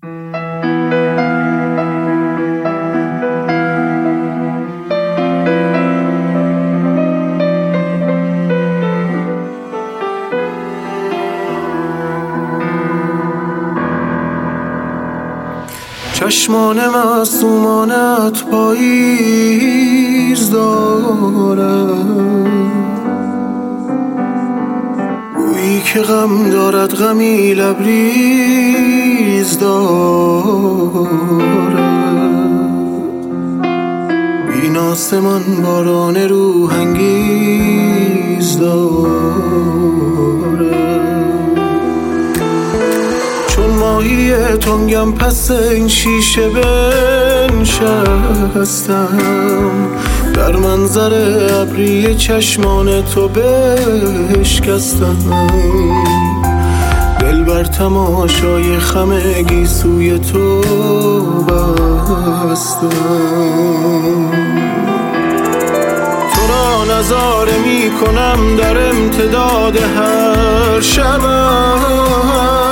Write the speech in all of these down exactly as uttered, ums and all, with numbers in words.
چشمان معصومانت پاییز دارد، گویی که غم دارد غمی لبریز دارد. بین آسمان باران روح انگیز دارد. چون ماهی تنگم پس این شیشه بنشستم، در منظر ابری چشمان تو بشکستم. دل بر تماشای خم گیسوی تو بستم. تو را نظاره می کنم در امتداد هر شبم،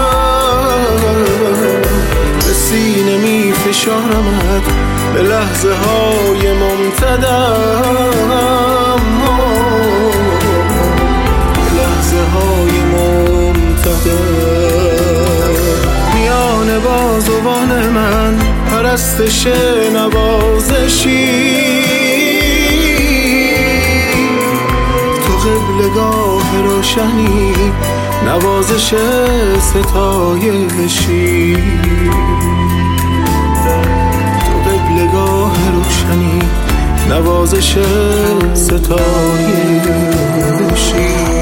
به سینه می فشارمت به لحظه های ممتدم، به لحظه های ممتدم. میان بازوان من پرستش نوازشی، تو قبلگاه روشنی نوازش ستایشی. تو قبلگاه روشنی نوازش ستایشی.